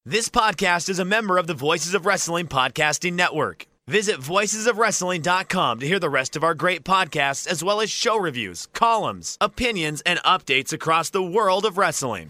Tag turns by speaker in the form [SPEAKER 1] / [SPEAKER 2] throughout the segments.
[SPEAKER 1] This podcast is a member of the Voices of Wrestling Podcasting Network. Visit voicesofwrestling.com to hear the rest of our great podcasts, as well as show reviews, columns, opinions, and updates across the world of wrestling.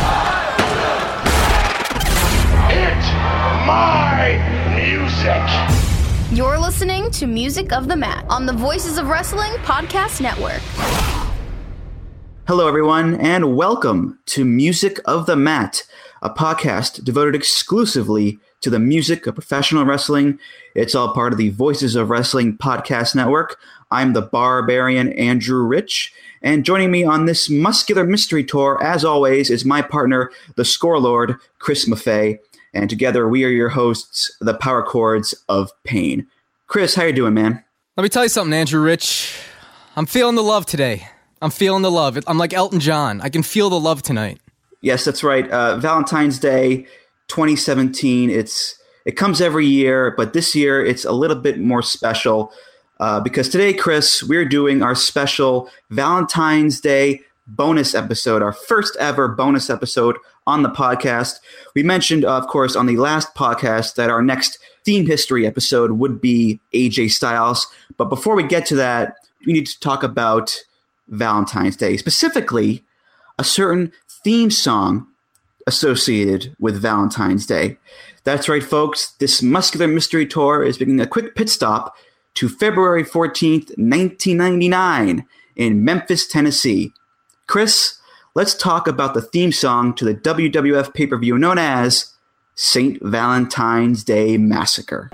[SPEAKER 2] Hit my music.
[SPEAKER 3] You're listening to Music of the Mat on the Voices of Wrestling Podcast Network.
[SPEAKER 4] Hello, everyone, and welcome to Music of the Mat, a podcast devoted exclusively to the music of professional wrestling. It's all part of the Voices of Wrestling Podcast Network. I'm the barbarian Andrew Rich, and joining me on this muscular mystery tour, as always, is my partner, the Scorelord, Chris Maffei, and together we are your hosts, the Power Chords of Pain. Chris, how you doing, man?
[SPEAKER 5] Let me tell you something, Andrew Rich. I'm feeling the love today. I'm feeling the love. I'm like Elton John. I can feel the love tonight.
[SPEAKER 4] Yes, that's right. Valentine's Day 2017. It comes every year, but this year it's a little bit more special because today, Chris, we're doing our special Valentine's Day bonus episode, our first ever bonus episode on the podcast. We mentioned, of course, on the last podcast that our next theme history episode would be AJ Styles. But before we get to that, we need to talk about Valentine's Day, specifically a certain theme song associated with Valentine's Day. That's right, folks. This muscular mystery tour is making a quick pit stop to February 14th, 1999 in Memphis, Tennessee. Chris, let's talk about the theme song to the WWF pay-per-view known as St. Valentine's Day Massacre.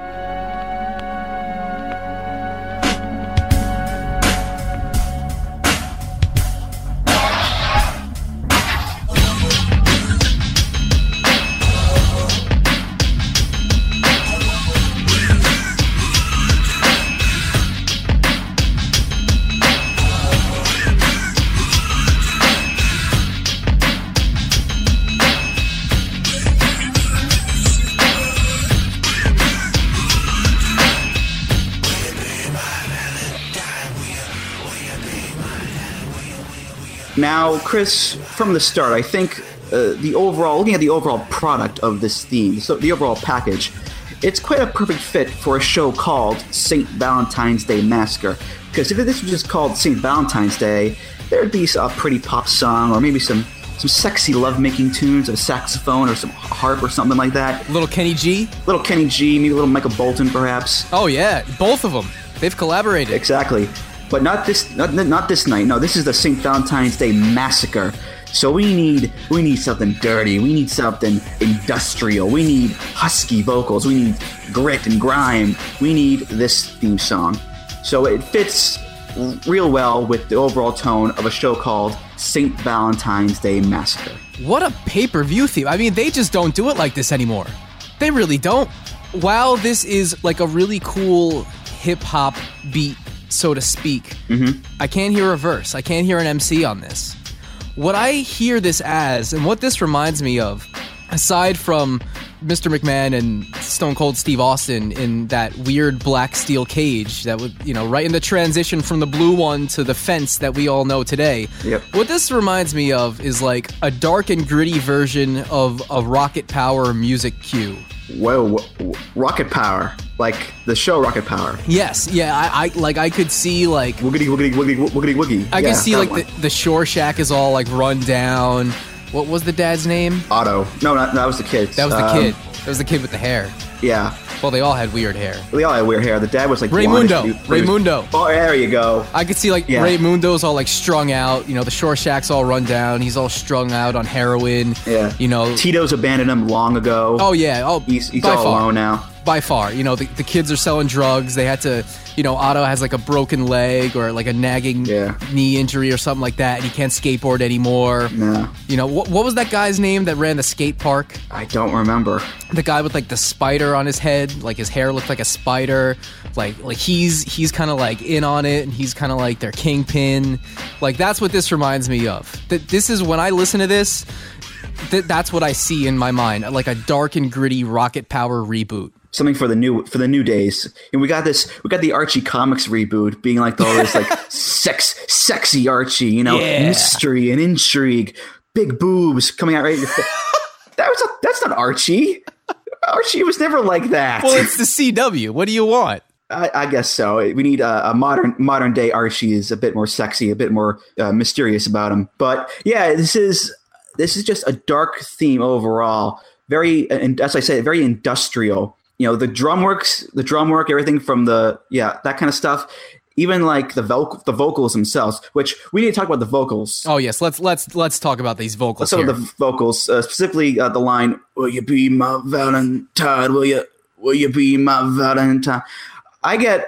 [SPEAKER 4] Now, Chris, from the start, I think looking at the overall product of this theme, so the overall package, it's quite a perfect fit for a show called St. Valentine's Day Massacre. Because if this was just called St. Valentine's Day, there'd be a pretty pop song, or maybe some sexy lovemaking tunes, a saxophone or some harp or something like that.
[SPEAKER 5] Little Kenny G?
[SPEAKER 4] Little Kenny G, maybe a little Michael Bolton, perhaps.
[SPEAKER 5] Oh, yeah. Both of them. They've collaborated.
[SPEAKER 4] Exactly. But not this night. No, this is the St. Valentine's Day Massacre. So we need something dirty. We need something industrial. We need husky vocals. We need grit and grime. We need this theme song. So it fits real well with the overall tone of a show called St. Valentine's Day Massacre.
[SPEAKER 5] What a pay-per-view theme. I mean, they just don't do it like this anymore. They really don't. While this is like a really cool hip-hop beat, so to speak, I can't hear a verse. I can't hear an MC on this. What I hear this as, and what this reminds me of, aside from Mr. McMahon and Stone Cold Steve Austin in that weird black steel cage that would, right in the transition from the blue one to the fence that we all know today.
[SPEAKER 4] Yep.
[SPEAKER 5] What this reminds me of is like a dark and gritty version of a Rocket Power music cue.
[SPEAKER 4] Whoa, Rocket Power. Like the show Rocket Power.
[SPEAKER 5] Yes, yeah, I could see like
[SPEAKER 4] Woogity, woogity, woogity, woogity, woogie.
[SPEAKER 5] I could see like the Shore Shack is all like run down. What was the dad's name?
[SPEAKER 4] Otto. No, that was the kid.
[SPEAKER 5] That was the kid. That was the kid with the hair.
[SPEAKER 4] Yeah.
[SPEAKER 5] Well, they all had weird hair.
[SPEAKER 4] They all had weird hair. The dad was like
[SPEAKER 5] Raymundo.
[SPEAKER 4] Oh, there you go.
[SPEAKER 5] I could see like Raymundo's all like strung out. The Shore Shack's all run down. He's all strung out on heroin.
[SPEAKER 4] Yeah. Tito's abandoned him long ago.
[SPEAKER 5] Oh yeah. Oh,
[SPEAKER 4] he's all alone now.
[SPEAKER 5] By far, the kids are selling drugs. They had to, Otto has like a broken leg or like a nagging knee injury or something like that, and he can't skateboard anymore.
[SPEAKER 4] No.
[SPEAKER 5] What was that guy's name that ran the skate park?
[SPEAKER 4] I don't remember.
[SPEAKER 5] The guy with like the spider on his head, like his hair looked like a spider. Like he's kind of like in on it, and he's kind of like their kingpin. Like that's what this reminds me of. This is when I listen to this, that's what I see in my mind, like a dark and gritty Rocket Power reboot.
[SPEAKER 4] Something for the new days. And we got the Archie comics reboot being like all this like sexy Archie, mystery and intrigue, big boobs coming out right. That's not Archie. Archie was never like that.
[SPEAKER 5] Well, it's the CW. What do you want?
[SPEAKER 4] I guess so. We need a modern day Archie is a bit more sexy, a bit more mysterious about him. But yeah, this is just a dark theme overall. Very, and as I said, very industrial. You know, the drum work, everything from that kind of stuff. Even like the vocals themselves, which we need to talk about the vocals.
[SPEAKER 5] Oh yes, let's talk about these vocals.
[SPEAKER 4] Let's talk about the vocals, specifically the line, "Will you be my Valentine? Will you be my Valentine?" I get,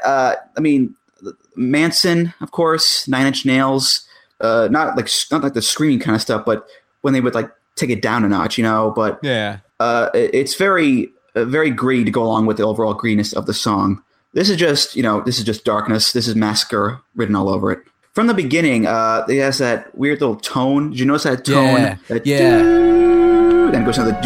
[SPEAKER 4] Manson, of course, Nine Inch Nails, not like the screaming kind of stuff, but when they would like take it down a notch, you know. But
[SPEAKER 5] yeah,
[SPEAKER 4] it's very gritty to go along with the overall grittiness of the song. This is just darkness. This is massacre written all over it. From the beginning, it has that weird little tone. Did you notice that tone? Then it goes into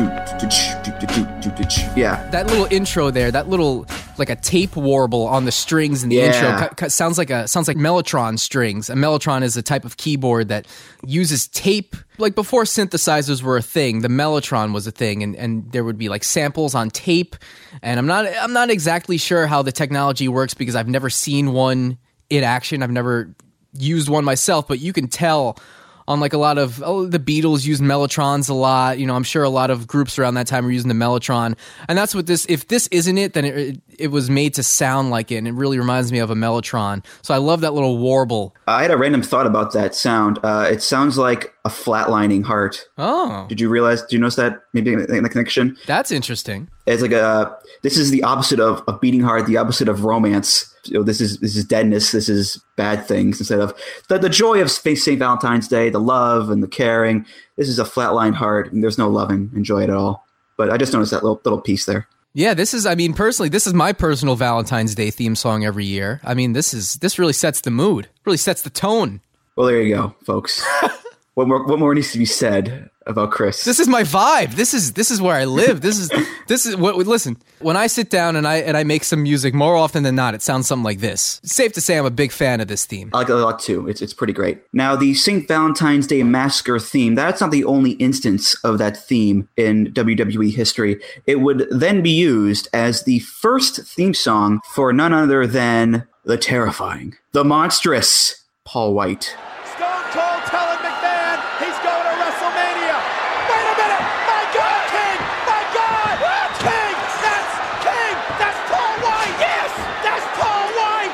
[SPEAKER 4] the yeah.
[SPEAKER 5] That little intro there, that little like a tape warble on the strings in the intro sounds like mellotron strings. A mellotron is a type of keyboard that uses tape. Like before synthesizers were a thing, the mellotron was a thing, and there would be like samples on tape. And I'm not exactly sure how the technology works because I've never seen one in action. I've never used one myself, but you can tell on like a lot of the Beatles used mellotrons a lot. You know, I'm sure a lot of groups around that time were using the mellotron. And that's what this, if this isn't it, then it was made to sound like it. And it really reminds me of a mellotron. So I love that little warble. I
[SPEAKER 4] had a random thought about that sound. It sounds like a flatlining heart.
[SPEAKER 5] Oh.
[SPEAKER 4] Did you notice that? Maybe in the connection?
[SPEAKER 5] That's interesting.
[SPEAKER 4] It's like this is the opposite of a beating heart, the opposite of romance. You know, this is deadness. This is bad things instead of the joy of St. Valentine's Day, the love and the caring. This is a flatlined heart, and there's no love and joy at all. But I just noticed that little piece there.
[SPEAKER 5] Yeah, personally, this is my personal Valentine's Day theme song every year. I mean, this really sets the mood, really sets the tone.
[SPEAKER 4] Well, there you go, folks. What more needs to be said about Chris?
[SPEAKER 5] This is my vibe. This is where I live. This is what. Listen, when I sit down and I make some music, more often than not, it sounds something like this. It's safe to say I'm a big fan of this theme.
[SPEAKER 4] I like it a lot too. It's pretty great. Now, the St. Valentine's Day Massacre theme, that's not the only instance of that theme in WWE history. It would then be used as the first theme song for none other than the terrifying, the monstrous Paul White.
[SPEAKER 2] Stone Cold telling McMahon he's going to WrestleMania. Wait a minute. My God, King. My God. King. That's King. That's Paul White. Yes. That's Paul White.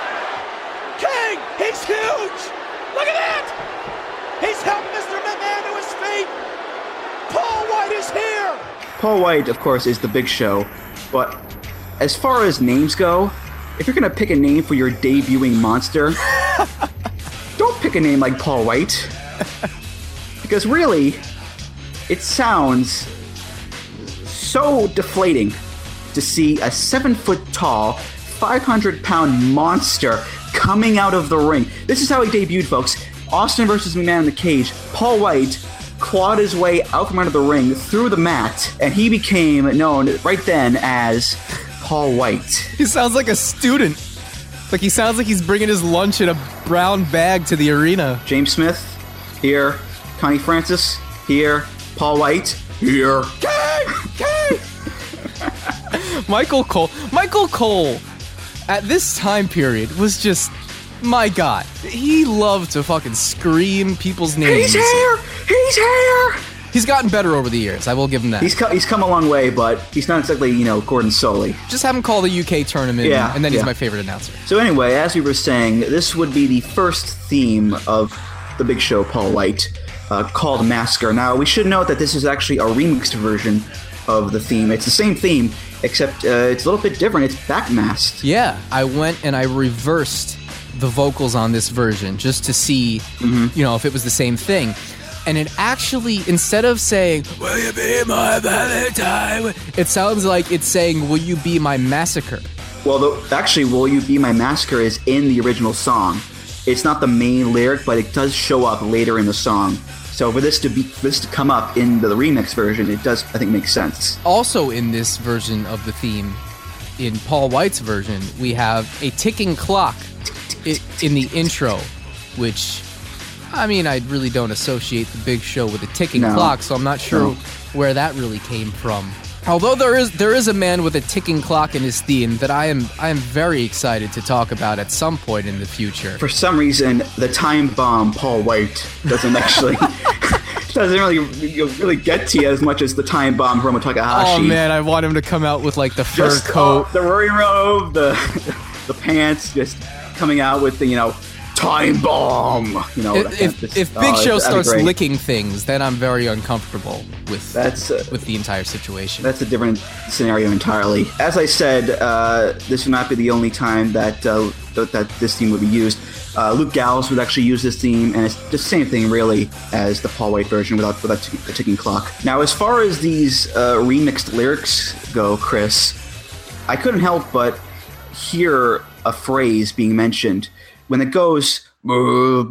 [SPEAKER 2] King. He's huge. Look at that. He's helped Mr. McMahon to his feet. Paul White is here.
[SPEAKER 4] Paul White, of course, is the Big Show. But as far as names go, if you're going to pick a name for your debuting monster, don't pick a name like Paul White. Because really, it sounds so deflating to see a 7-foot-tall, 500-pound monster coming out of the ring. This is how he debuted, folks. Austin versus McMahon in the cage. Paul White clawed his way out from under the ring through the mat, and he became known right then as Paul White.
[SPEAKER 5] He sounds like a student. Like he sounds like he's bringing his lunch in a brown bag to the arena.
[SPEAKER 4] James Smith, here. Connie Francis, here. Paul White, here.
[SPEAKER 5] King! Michael Cole, at this time period, was just, my God. He loved to fucking scream people's names.
[SPEAKER 4] He's here! He's here!
[SPEAKER 5] He's gotten better over the years. I will give him that.
[SPEAKER 4] He's come a long way, but he's not exactly, Gordon Soley.
[SPEAKER 5] Just have him call the UK tournament, and then he's my favorite announcer.
[SPEAKER 4] So anyway, as we were saying, this would be the first theme of the Big Show, Paul White, called Massacre. Now, we should note that this is actually a remixed version of the theme. It's the same theme, except it's a little bit different. It's backmasked.
[SPEAKER 5] Yeah, I went and I reversed the vocals on this version just to see, if it was the same thing. And it actually, instead of saying, "Will you be my Valentine?" it sounds like it's saying, "Will you be my massacre?"
[SPEAKER 4] Well, actually, "Will you be my massacre" is in the original song. It's not the main lyric, but it does show up later in the song. So for this to come up in the remix version, it does, I think, make sense.
[SPEAKER 5] Also in this version of the theme, in Paul White's version, we have a ticking clock in the intro, which, I mean, I really don't associate the Big Show with a ticking clock, so I'm not sure where that really came from. Although there is a man with a ticking clock in his theme that I am very excited to talk about at some point in the future.
[SPEAKER 4] For some reason, the time bomb Paul White doesn't actually really get to you as much as the time bomb Hiromu Takahashi.
[SPEAKER 5] Oh man, I want him to come out with like the fur coat,
[SPEAKER 4] the roaring robe, the pants, just coming out with the time bomb.
[SPEAKER 5] If Big Show starts licking things, then I'm very uncomfortable with the entire situation.
[SPEAKER 4] That's a different scenario entirely. As I said, this would not be the only time that this theme would be used. Luke Gallows would actually use this theme, and it's the same thing really as the Paul White version without the ticking clock. Now, as far as these remixed lyrics go, Chris, I couldn't help but hear a phrase being mentioned when it goes, to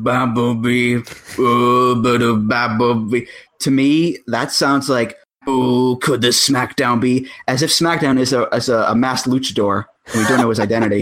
[SPEAKER 4] me, that sounds like, "Who could this SmackDown be?" As if SmackDown is a masked luchador, and we don't know his identity.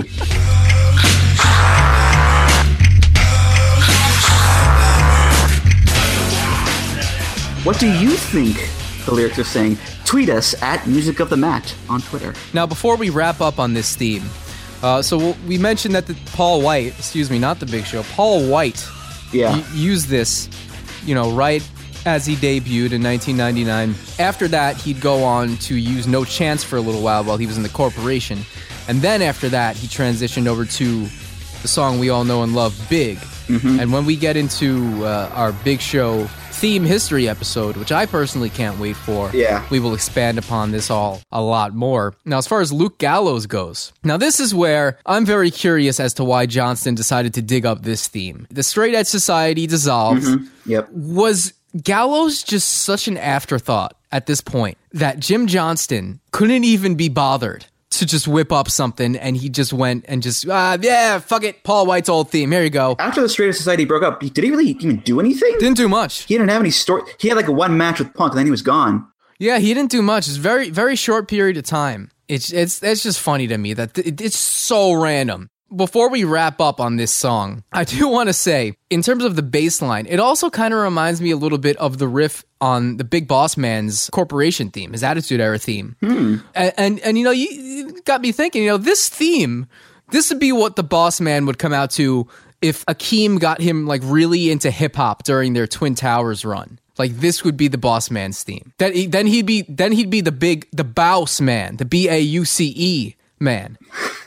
[SPEAKER 4] What do you think the lyrics are saying? Tweet us at Music of the Mat on Twitter.
[SPEAKER 5] Now, before we wrap up on this theme, so we mentioned that Paul White, not the Big Show, Paul White used this, right as he debuted in 1999. After that, he'd go on to use No Chance for a little while he was in the corporation. And then after that, he transitioned over to the song we all know and love, Big. Mm-hmm. And when we get into our Big Show theme history episode, which I personally can't wait for, we will expand upon this all a lot more. Now, as far as Luke Gallows goes, now this is where I'm very curious as to why Johnston decided to dig up this theme. The Straight Edge Society dissolved.
[SPEAKER 4] Mm-hmm. Yep.
[SPEAKER 5] Was Gallows just such an afterthought at this point that Jim Johnston couldn't even be bothered to just whip up something, and he just went and fuck it, Paul White's old theme, here you go.
[SPEAKER 4] After the Straight Edge Society broke up, did he really even do anything?
[SPEAKER 5] Didn't do much.
[SPEAKER 4] He didn't have any story. He had like one match with Punk, and then he was gone.
[SPEAKER 5] Yeah, he didn't do much. It's a very, very short period of time. It's just funny to me that it's so random. Before we wrap up on this song, I do want to say, in terms of the bass line, it also kind of reminds me a little bit of the riff on the Big Boss Man's Corporation theme, his Attitude Era theme. And you got me thinking, this theme, this would be what the Boss Man would come out to if Akeem got him like really into hip hop during their Twin Towers run. Like, this would be the Boss Man's theme. Then he'd be the Bouse Man, the BAUCE man.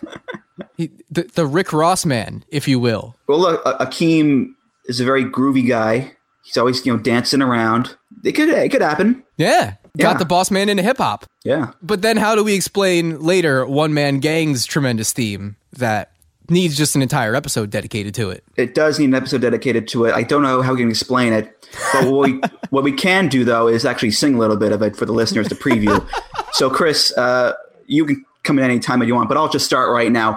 [SPEAKER 5] The Rick Ross man, if you will.
[SPEAKER 4] Well, look, Akeem is a very groovy guy. He's always, dancing around. It could happen.
[SPEAKER 5] Yeah. Got the Boss Man into hip hop.
[SPEAKER 4] Yeah.
[SPEAKER 5] But then how do we explain later One Man Gang's tremendous theme that needs just an entire episode dedicated to it?
[SPEAKER 4] It does need an episode dedicated to it. I don't know how we can explain it. But what we can do, though, is actually sing a little bit of it for the listeners to preview. So, Chris, you can come in any time that you want, but I'll just start right now.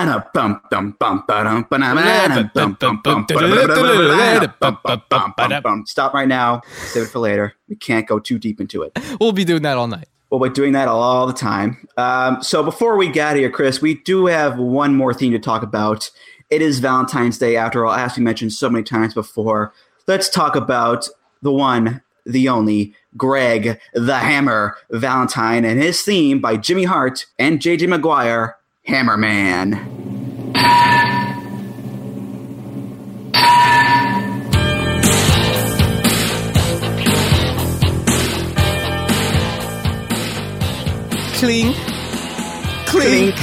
[SPEAKER 4] Stop right now. Save it for later. We can't go too deep into it.
[SPEAKER 5] We'll be doing that all night.
[SPEAKER 4] Well, we're doing that all the time. So before we get here, Chris, we do have one more thing to talk about. It is Valentine's Day, after all, as we mentioned so many times before. Let's talk about the one, the only, Greg the Hammer Valentine, and his theme by Jimmy Hart and JJ Maguire, Hammerman.
[SPEAKER 5] Clink. Clink.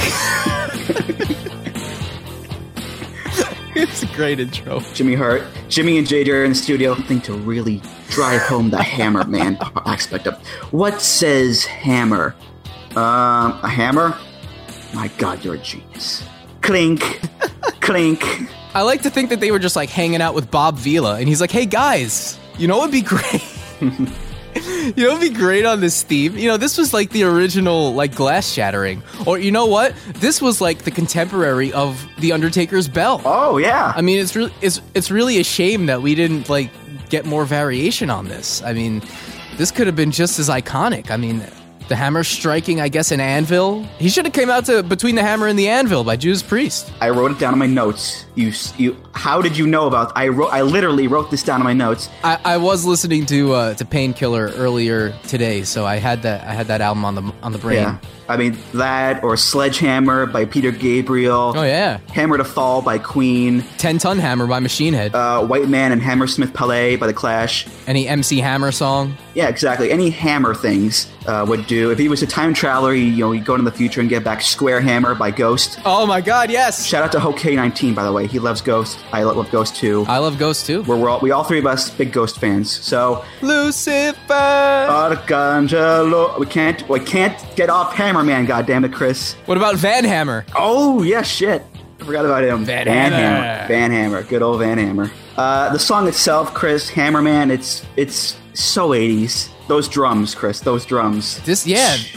[SPEAKER 5] It's a great intro.
[SPEAKER 4] Jimmy and JJ are in the studio. Something to really drive home the Hammer Man aspect of. What says hammer? A hammer? My God, you're a genius. Clink. Clink.
[SPEAKER 5] I like to think that they were just like hanging out with Bob Vila, and he's like, hey guys, what would be great? What would be great on this theme? This was like the original like glass shattering. Or you know what? This was like the contemporary of The Undertaker's bell.
[SPEAKER 4] Oh yeah.
[SPEAKER 5] I mean, it's really a shame that we didn't like get more variation on this. I mean, this could have been just as iconic. I mean, The Hammer striking, I guess, an anvil. He should have came out to Between the Hammer and the Anvil by Judas Priest.
[SPEAKER 4] I wrote it down in my notes. You. How did you know about? I literally wrote this down in my notes.
[SPEAKER 5] I was listening to Painkiller earlier today, so I had that album on the brain.
[SPEAKER 4] Yeah. I mean, that or Sledgehammer by Peter Gabriel.
[SPEAKER 5] Oh, yeah.
[SPEAKER 4] Hammer to Fall by Queen.
[SPEAKER 5] 10-Ton Hammer by Machine Head.
[SPEAKER 4] White Man and Hammersmith Palais by The Clash.
[SPEAKER 5] Any MC Hammer song?
[SPEAKER 4] Yeah, exactly. Any Hammer things would do. If he was a time traveler, he'd go into the future and get back. Square Hammer by Ghost.
[SPEAKER 5] Oh, my God, yes.
[SPEAKER 4] Shout out to Hokey19, by the way. He loves Ghost. I love Ghost, too.
[SPEAKER 5] I love Ghost, too.
[SPEAKER 4] We all three of us, big Ghost fans. So...
[SPEAKER 5] Lucifer!
[SPEAKER 4] Arcangelo. We can't get off Hammerman, goddammit, Chris.
[SPEAKER 5] What about Van Hammer?
[SPEAKER 4] Oh, yeah, shit. I forgot about him.
[SPEAKER 5] Van Hammer.
[SPEAKER 4] Van Hammer. Good old Van Hammer. The song itself, Chris, Hammerman, it's so 80s. Those drums, Chris, those drums.
[SPEAKER 5] This is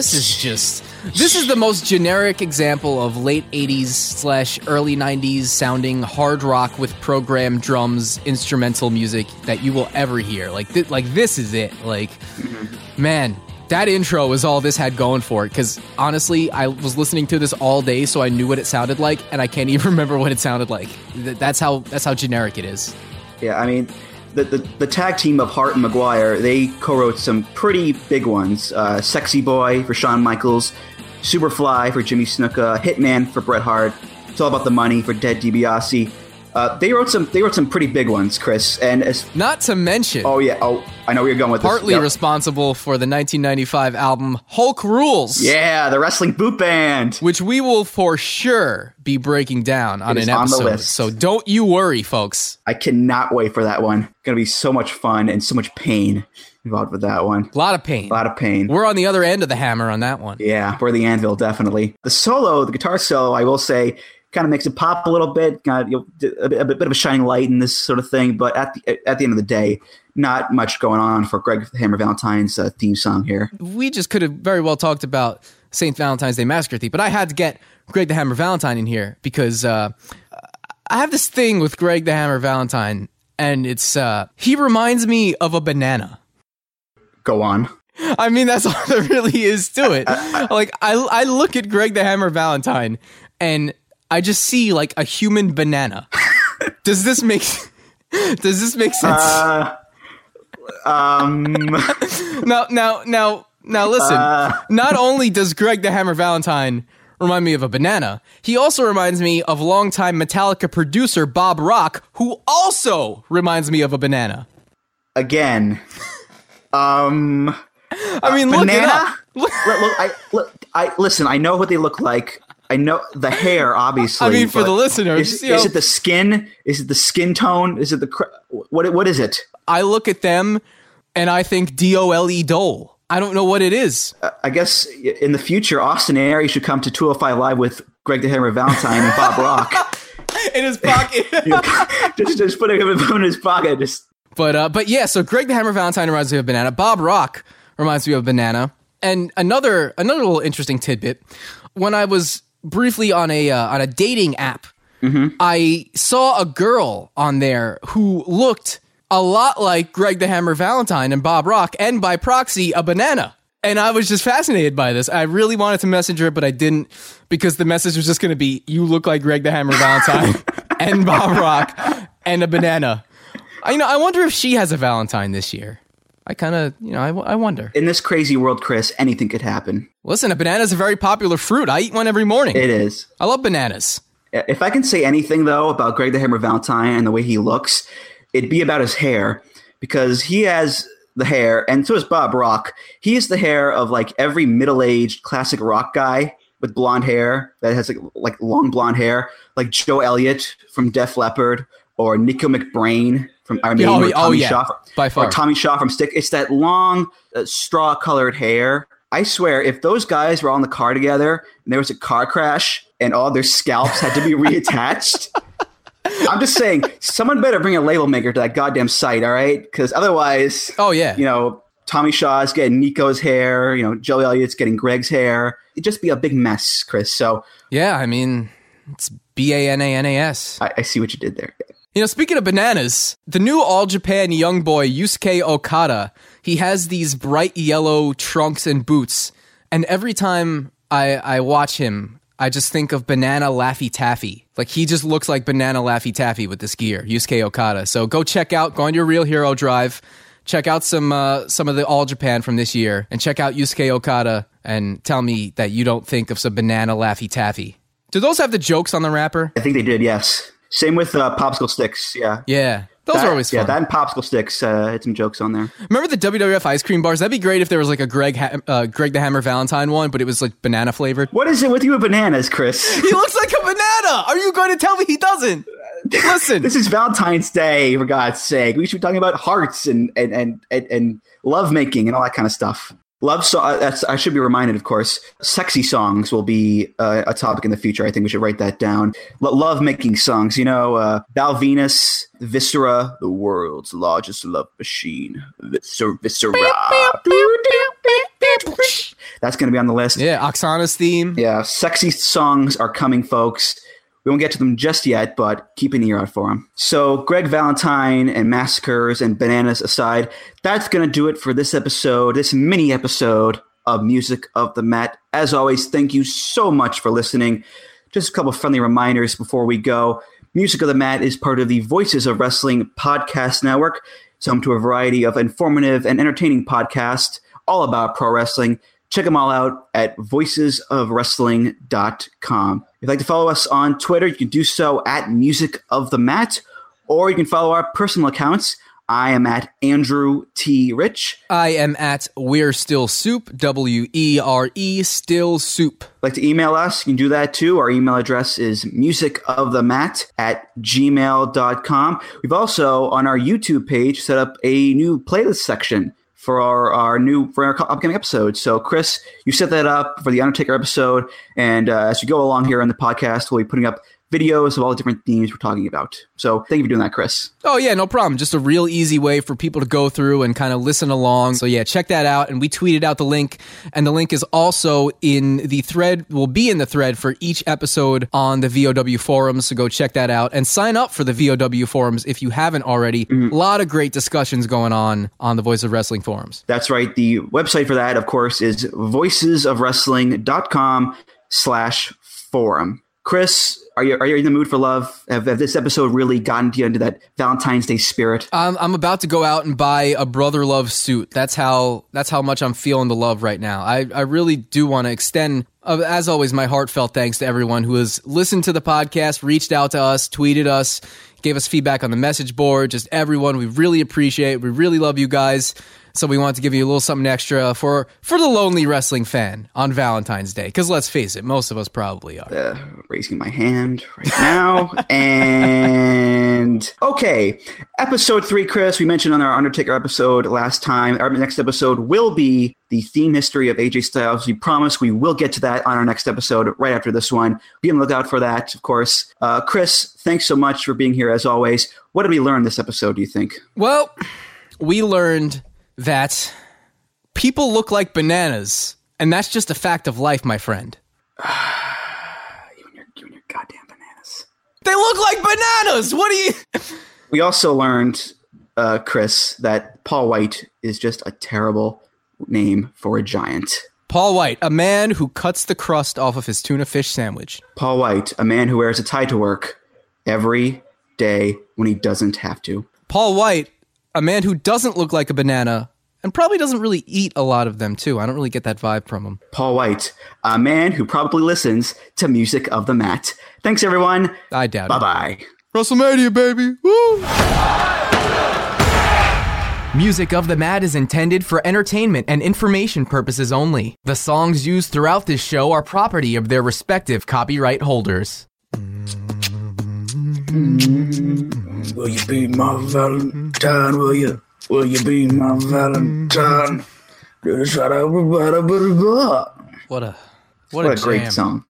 [SPEAKER 5] the most generic example of late 80s / early 90s sounding hard rock with programmed drums, instrumental music that you will ever hear. Like this is it. Like, man, that intro was all this had going for it. Because honestly, I was listening to this all day, so I knew what it sounded like, and I can't even remember what it sounded like. That's how generic it is.
[SPEAKER 4] Yeah, I mean, the tag team of Hart and McGuire, they co-wrote some pretty big ones. Sexy Boy for Shawn Michaels, Superfly for Jimmy Snuka, Hitman for Bret Hart, It's All About the Money for Ted DiBiase. They wrote some pretty big ones, Chris. And
[SPEAKER 5] not to mention...
[SPEAKER 4] Oh, yeah. Oh, I know where you're going with this.
[SPEAKER 5] Partly responsible for the 1995 album Hulk Rules.
[SPEAKER 4] Yeah, the Wrestling Boot Band.
[SPEAKER 5] Which we will for sure be breaking down on an episode. On the list. So don't you worry, folks.
[SPEAKER 4] I cannot wait for that one. It's going to be so much fun and so much pain involved with that one.
[SPEAKER 5] A lot of pain.
[SPEAKER 4] We're
[SPEAKER 5] on the other end of the hammer on that one.
[SPEAKER 4] Yeah, we're the anvil, definitely. The guitar solo, I will say, kind of makes it pop a little bit, a bit of a shining light in this sort of thing. But at the end of the day, not much going on for Greg the Hammer Valentine's theme song here.
[SPEAKER 5] We just could have very well talked about St. Valentine's Day Massacre theme, but I had to get Greg the Hammer Valentine in here because I have this thing with Greg the Hammer Valentine, and it's he reminds me of a banana.
[SPEAKER 4] Go on.
[SPEAKER 5] I mean, that's all there really is to it. Like, I look at Greg the Hammer Valentine, and I just see like a human banana. Does this make sense? Now listen. Not only does Greg the Hammer Valentine remind me of a banana, he also reminds me of longtime Metallica producer Bob Rock, who also reminds me of a banana.
[SPEAKER 4] Again.
[SPEAKER 5] I mean, look it up.
[SPEAKER 4] Listen, I know what they look like. I know the hair, obviously.
[SPEAKER 5] I mean, for the listeners,
[SPEAKER 4] is it the skin? Is it the skin tone? Is it what is it?
[SPEAKER 5] I look at them and I think Dole Dole. I don't know what it is.
[SPEAKER 4] I guess in the future, Austin Aries should come to 205 Live with Greg the Hammer Valentine and Bob Rock
[SPEAKER 5] in his pocket.
[SPEAKER 4] just put him in his pocket.
[SPEAKER 5] But yeah. So Greg the Hammer Valentine reminds me of a banana. Bob Rock reminds me of a banana. And another little interesting tidbit. When I was briefly on a dating app, I saw a girl on there who looked a lot like Greg the Hammer Valentine and Bob Rock, and by proxy, a banana. And I was just fascinated by this. I really wanted to message her, but I didn't, because the message was just going to be, you look like Greg the Hammer Valentine and Bob Rock and a banana. I wonder if she has a Valentine this year. I kind of, I wonder.
[SPEAKER 4] In this crazy world, Chris, anything could happen.
[SPEAKER 5] Listen, a banana is a very popular fruit. I eat one every morning.
[SPEAKER 4] It is.
[SPEAKER 5] I love bananas.
[SPEAKER 4] If I can say anything, though, about Greg the Hammer Valentine and the way he looks, it'd be about his hair, because he has the hair, and so is Bob Rock. He has the hair of like every middle-aged classic rock guy with blonde hair that has like long blonde hair, like Joe Elliott from Def Leppard, or Nico McBrain from Iron Maiden,
[SPEAKER 5] by far.
[SPEAKER 4] Or Tommy Shaw from Stick. It's that long straw-colored hair. I swear, if those guys were all in the car together and there was a car crash and all their scalps had to be reattached, I'm just saying, someone better bring a label maker to that goddamn site, all right? Because otherwise, Tommy Shaw's getting Nico's hair, Joe Elliott's getting Greg's hair. It'd just be a big mess, Chris. So
[SPEAKER 5] yeah, I mean, it's BANANAS.
[SPEAKER 4] I see what you did there.
[SPEAKER 5] You know, speaking of bananas, the new All Japan young boy, Yusuke Okada, he has these bright yellow trunks and boots. And every time I watch him, I just think of Banana Laffy Taffy. Like, he just looks like Banana Laffy Taffy with this gear, Yusuke Okada. So go on your Real Hero Drive, check out some of the All Japan from this year, and check out Yusuke Okada, and tell me that you don't think of some Banana Laffy Taffy. Do those have the jokes on the wrapper?
[SPEAKER 4] I think they did, yes. Same with popsicle sticks, yeah.
[SPEAKER 5] Yeah. Those are always fun.
[SPEAKER 4] Yeah, that and popsicle sticks had some jokes on there.
[SPEAKER 5] Remember the WWF ice cream bars? That'd be great if there was like a Greg the Hammer Valentine one, but it was like banana flavored.
[SPEAKER 4] What is it with you with bananas, Chris?
[SPEAKER 5] He looks like a banana! Are you going to tell me he doesn't? Listen.
[SPEAKER 4] This is Valentine's Day, for God's sake. We should be talking about hearts and love making and all that kind of stuff. Love songs, I should be reminded, of course, sexy songs will be a topic in the future. I think we should write that down. Love-making songs, you know, Val Venus, Viscera, the world's largest love machine. Viscera. That's going to be on the list.
[SPEAKER 5] Yeah, Oksana's theme.
[SPEAKER 4] Yeah, sexy songs are coming, folks. We won't get to them just yet, but keep an ear out for them. So Greg Valentine and massacres and bananas aside, that's going to do it for this episode, this mini episode of Music of the Mat. As always, thank you so much for listening. Just a couple of friendly reminders before we go. Music of the Mat is part of the Voices of Wrestling podcast network. It's home to a variety of informative and entertaining podcasts all about pro wrestling. Check them all out at voicesofwrestling.com. If you'd like to follow us on Twitter, you can do so at Music of the Mat, or you can follow our personal accounts. I am at Andrew T. Rich.
[SPEAKER 5] I am at We're Still Soup, WERE Still Soup.
[SPEAKER 4] If you'd like to email us, you can do that too. Our email address is musicofthemat@gmail.com. We've also, on our YouTube page, set up a new playlist section for our upcoming episode. So, Chris, you set that up for the Undertaker episode, and as you go along here on the podcast, we'll be putting up videos of all the different themes we're talking about. So thank you for doing that, Chris.
[SPEAKER 5] Oh, yeah, no problem. Just a real easy way for people to go through and kind of listen along. So, yeah, check that out. And we tweeted out the link, and the link is also in the thread, will be in the thread for each episode on the VOW forums. So go check that out and sign up for the VOW forums if you haven't already. A lot of great discussions going on the Voice of Wrestling forums.
[SPEAKER 4] That's right. The website for that, of course, is voicesofwrestling.com/forum. Chris, are you in the mood for love? Have this episode really gotten you into that Valentine's Day spirit?
[SPEAKER 5] I'm about to go out and buy a brother love suit. That's how much I'm feeling the love right now. I really do want to extend, as always, my heartfelt thanks to everyone who has listened to the podcast, reached out to us, tweeted us, gave us feedback on the message board. Just everyone, we really appreciate it. We really love you guys. So we wanted to give you a little something extra for the lonely wrestling fan on Valentine's Day. Because let's face it, most of us probably are.
[SPEAKER 4] Raising my hand right now. And okay, episode 3, Chris, we mentioned on our Undertaker episode last time. Our next episode will be the theme history of AJ Styles. We promise we will get to that on our next episode right after this one. Be on the lookout for that, of course. Chris, thanks so much for being here as always. What did we learn this episode, do you think?
[SPEAKER 5] Well, we learned that people look like bananas, and that's just a fact of life, my friend.
[SPEAKER 4] You and your goddamn bananas.
[SPEAKER 5] They look like bananas! What do you...
[SPEAKER 4] We also learned, Chris, that Paul White is just a terrible name for a giant.
[SPEAKER 5] Paul White, a man who cuts the crust off of his tuna fish sandwich.
[SPEAKER 4] Paul White, a man who wears a tie to work every day when he doesn't have to.
[SPEAKER 5] Paul White, a man who doesn't look like a banana and probably doesn't really eat a lot of them, too. I don't really get that vibe from him.
[SPEAKER 4] Paul White, a man who probably listens to Music of the Mat. Thanks, everyone.
[SPEAKER 5] I doubt it.
[SPEAKER 4] Bye-bye.
[SPEAKER 5] WrestleMania, baby. Woo! Music of the Mat is intended for entertainment and information purposes only. The songs used throughout this show are property of their respective copyright holders.
[SPEAKER 6] Will you be my Valentine? Will you be my Valentine?
[SPEAKER 5] What a
[SPEAKER 4] great song.